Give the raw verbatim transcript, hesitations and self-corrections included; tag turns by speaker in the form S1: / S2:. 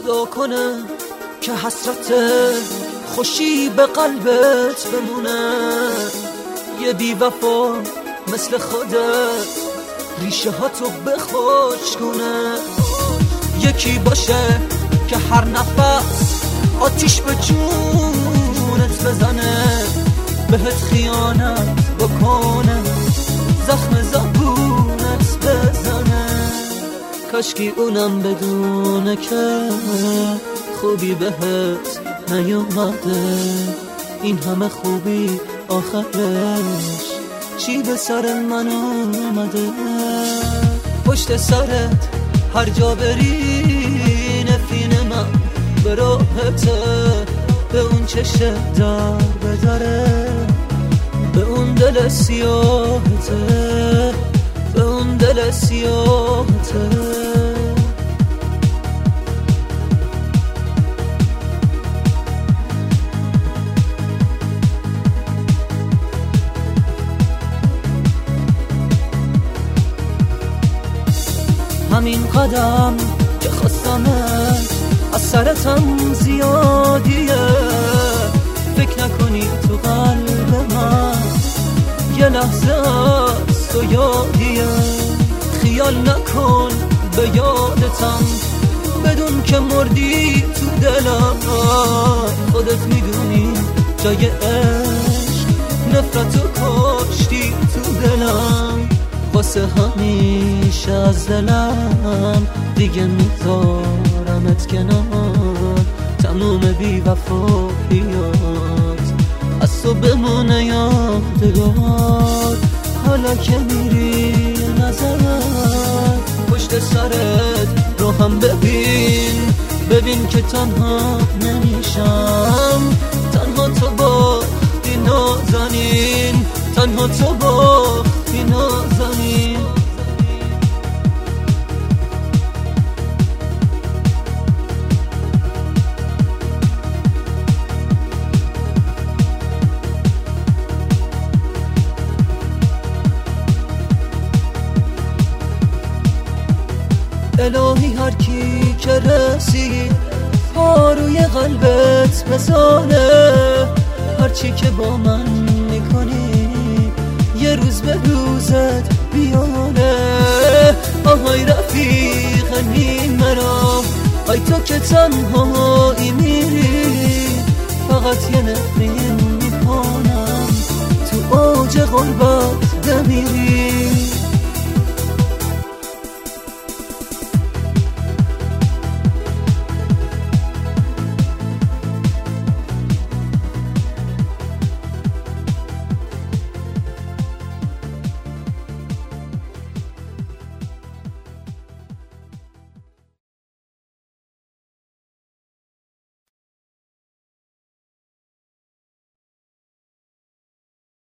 S1: خدا کنه که حسرت خوشی به قلبت بمونه. یه بی وفا مثل خودت ریشه ها تو بخوش کنه. یکی باشه که هر نفس آتیش به جونت بزنه، بهت خیانت بکنه، زخم زبونت بزنه. کاشکی اونم بدونه که خوبی بهت نیومده. این همه خوبی آخرش چی به سر من آمده؟ پشت سرت هر جا بری نفین من به راحته، به اون چشه در بدره، به اون دل سیاهته، به اون دل سیاهته. همین قدم که خواستمت از سرتم زیادیه، فکر نکنی تو قلب من یه لحظه از تو یادیه. خیال نکن به یادتم، بدون که مردی تو دلم. خودت میدونی جای عشق نفرتو کاشتی تو دلم. واسه همیشه از دلم دیگه میذارمت کنار. تموم بی وفاییات از تو بمونه یادگار. حالا که میری نظرت پشت سرت رو هم ببین، ببین که تنها نمیشم. تنها تو باختی نازنین، تنها تو باختی نازنین. الهی هر کی که رسید پا روی قلبت بزانه. هرچی که با من میکنی یه روز به روزت بیانه. آهای رفیق نیمرا، آی تو که تنهایی میری، فقط یه نفرین میکنم تو اوج غربت بمیری.